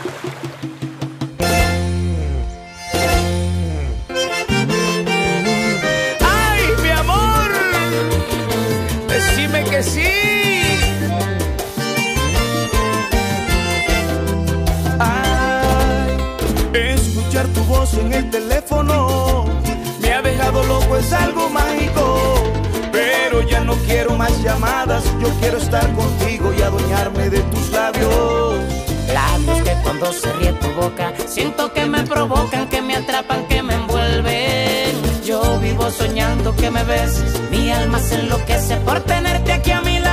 Ay, mi amor, decime que sí. Ay, escuchar tu voz en el teléfono me ha dejado loco, es algo mágico. Pero ya no quiero más llamadas, yo quiero estar contigo y adueñarme de tus labios. Labios que cuando se ríe tu boca siento que me provocan, que me atrapan, que me envuelven. Yo vivo soñando que me beses, mi alma se enloquece por tenerte aquí a mi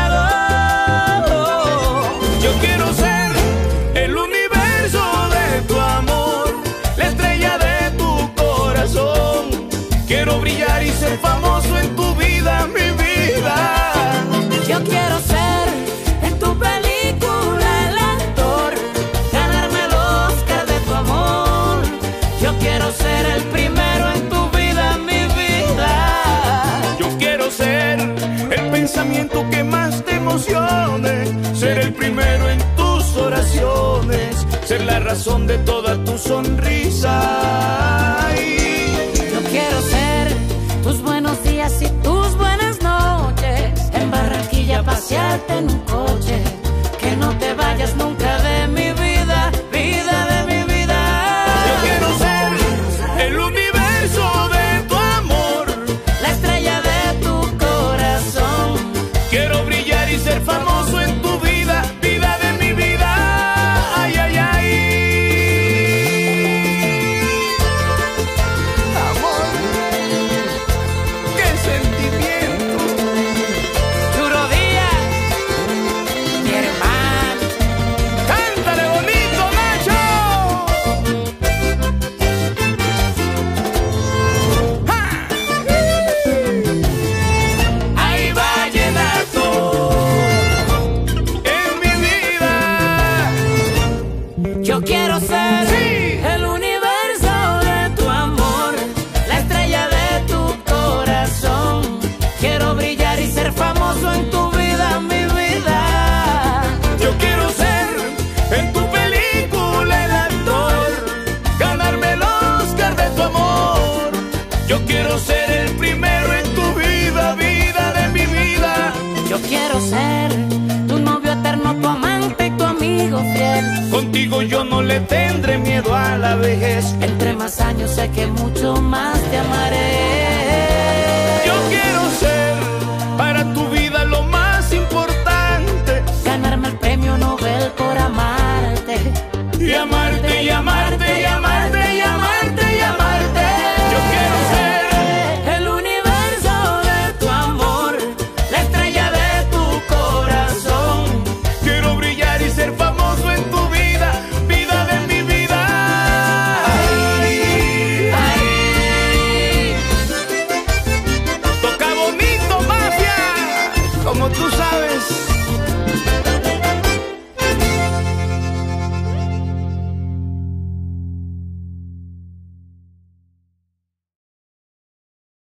lado. Yo quiero ser el universo de tu amor, la estrella de tu corazón. Quiero brillar y ser famoso en tu vida, mi vida. Yo quiero ser en tu película el actor, ganarme el Oscar de tu amor. Yo quiero ser el primero en tu vida, mi vida. Yo quiero ser el pensamiento que más te emocione, ser el primero en tus oraciones, ser la razón de toda tu sonrisa. Yo quiero ser tus buenos días y tus buenas noches, en Barranquilla pasearte en un coche, que no te vayas nunca de mi vida, vida de mi vida. Yo quiero ser el universo de tu amor, la estrella de tu corazón. quiero brillar y ser famoso en tu vida, vida de mi vida. Ay, ay, ay. Amor, qué sentimiento. Duro Díaz, mi hermano. Cántale bonito, Nacho. ¡Ja! Ay, vallenato, En mi vida. yo quiero ser Sí. el universo de tu amor, la estrella de tu corazón. Quiero brillar y ser famoso en tu vida, mi vida. Yo quiero ser en tu película el actor, ganarme el Oscar de tu amor. Yo quiero ser el primero en tu vida, vida de mi vida. Yo quiero ser tu novio eterno, tu amante y tu amigo fiel. Contigo yo no le tendré miedo a la vejez. Entre más años sé que mucho más te amaré.